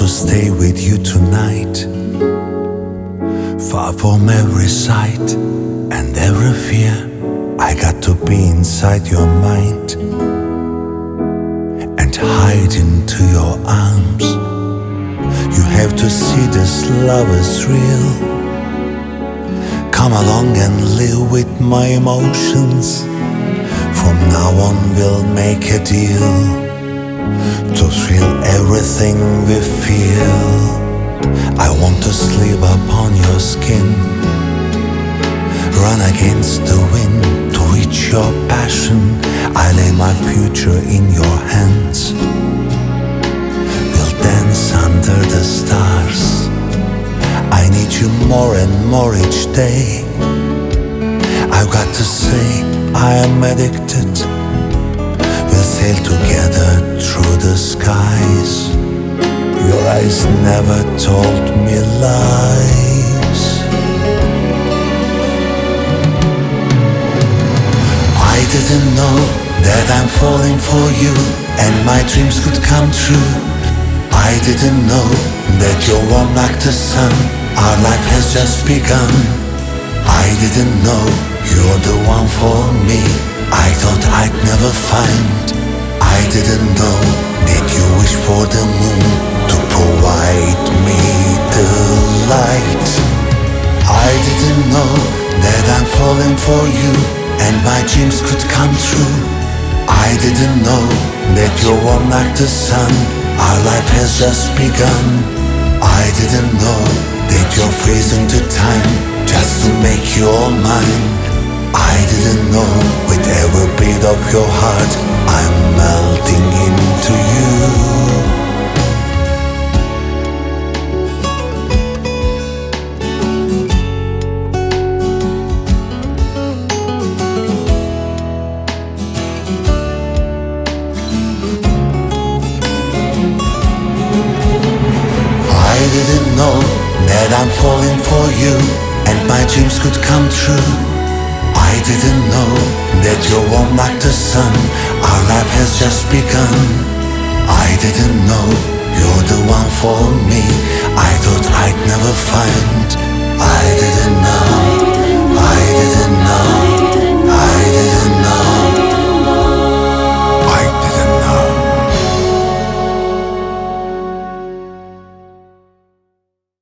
to stay with you tonight, far from every sight and every fear. I got to be inside your mind and hide into your arms. You have to see this love is real. Come along and live with my emotions. From now on we'll make a deal to thrill everything we feel. I want to sleep upon your skin, run against the wind to reach your passion. I lay my future in your hands. We'll dance under the stars. I need you more and more each day. I've got to say I am addicted. We'll sail together through the skies. Your eyes never told me lies. I didn't know that I'm falling for you and my dreams could come true. I didn't know that you're warm like the sun. Our life has just begun. I didn't know you're the one for me. I thought I'd never find. I didn't know that you wish for the moon to provide me the light. I didn't know that I'm falling for you and my dreams could come true. I didn't know that you're warm like the sun. Our life has just begun. I didn't know that you're freezing to time just to make you all mine. I didn't know with every beat of your heart I'm melting into you. I didn't know that I'm falling for you and my dreams could come true. I didn't know that you're warm like the sun. Our life has just begun. I didn't know you're the one for me. I thought I'd never find. I didn't